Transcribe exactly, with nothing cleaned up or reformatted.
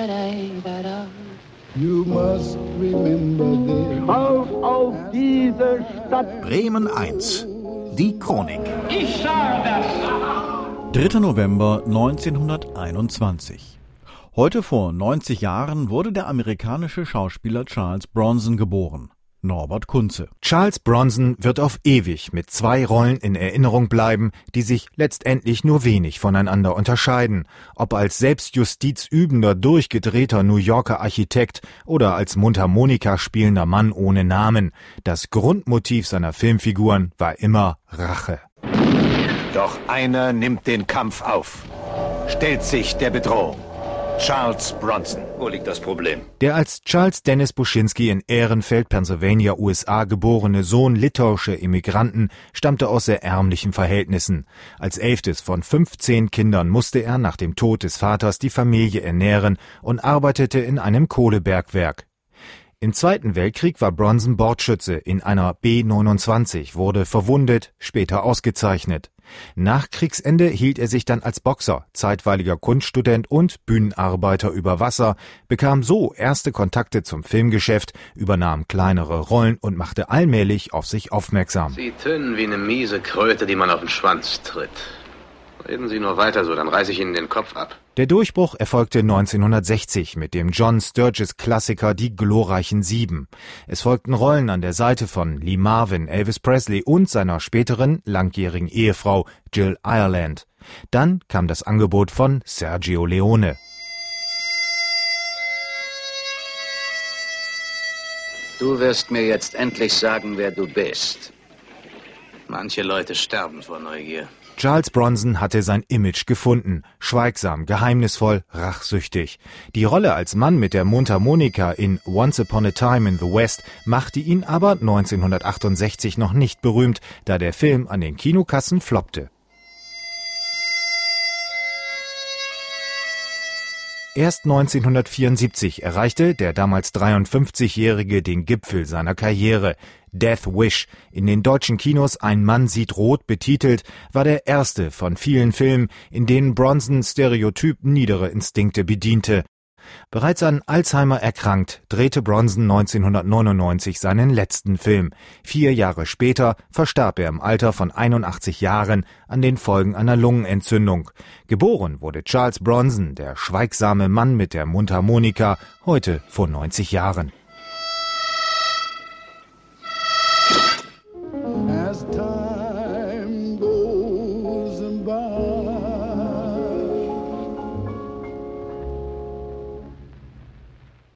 You must remember this. Auf, auf diese Stadt! Bremen eins. Die Chronik. Ich sage das! dritter November neunzehnhunderteinundzwanzig. Heute vor neunzig Jahren wurde der amerikanische Schauspieler Charles Bronson geboren. Norbert Kunze. Charles Bronson wird auf ewig mit zwei Rollen in Erinnerung bleiben, die sich letztendlich nur wenig voneinander unterscheiden. Ob als selbstjustizübender, durchgedrehter New Yorker Architekt oder als Mundharmonika spielender Mann ohne Namen. Das Grundmotiv seiner Filmfiguren war immer Rache. Doch einer nimmt den Kampf auf, stellt sich der Bedrohung. Charles Bronson. Wo liegt das Problem? Der als Charles Dennis Buschinski in Ehrenfeld, Pennsylvania, U S A geborene Sohn litauischer Immigranten stammte aus sehr ärmlichen Verhältnissen. Als elftes von fünfzehn Kindern musste er nach dem Tod des Vaters die Familie ernähren und arbeitete in einem Kohlebergwerk. Im Zweiten Weltkrieg war Bronson Bordschütze in einer B neunundzwanzig, wurde verwundet, später ausgezeichnet. Nach Kriegsende hielt er sich dann als Boxer, zeitweiliger Kunststudent und Bühnenarbeiter über Wasser, bekam so erste Kontakte zum Filmgeschäft, übernahm kleinere Rollen und machte allmählich auf sich aufmerksam. Sie tönen wie eine miese Kröte, die man auf den Schwanz tritt. Reden Sie nur weiter so, dann reiße ich Ihnen den Kopf ab. Der Durchbruch erfolgte neunzehnhundertsechzig mit dem John Sturges-Klassiker Die glorreichen Sieben. Es folgten Rollen an der Seite von Lee Marvin, Elvis Presley und seiner späteren langjährigen Ehefrau Jill Ireland. Dann kam das Angebot von Sergio Leone. Du wirst mir jetzt endlich sagen, wer du bist. Manche Leute sterben vor Neugier. Charles Bronson hatte sein Image gefunden. Schweigsam, geheimnisvoll, rachsüchtig. Die Rolle als Mann mit der Mundharmonika in Once Upon a Time in the West machte ihn aber neunzehnhundertachtundsechzig noch nicht berühmt, da der Film an den Kinokassen floppte. Erst neunzehnhundertvierundsiebzig erreichte der damals dreiundfünfzigjährige den Gipfel seiner Karriere. Death Wish, in den deutschen Kinos Ein Mann sieht rot betitelt, war der erste von vielen Filmen, in denen Bronson stereotyp niedere Instinkte bediente. Bereits an Alzheimer erkrankt, drehte Bronson neunzehnhundertneunundneunzig seinen letzten Film. Vier Jahre später verstarb er im Alter von einundachtzig Jahren an den Folgen einer Lungenentzündung. Geboren wurde Charles Bronson, der schweigsame Mann mit der Mundharmonika, heute vor neunzig Jahren.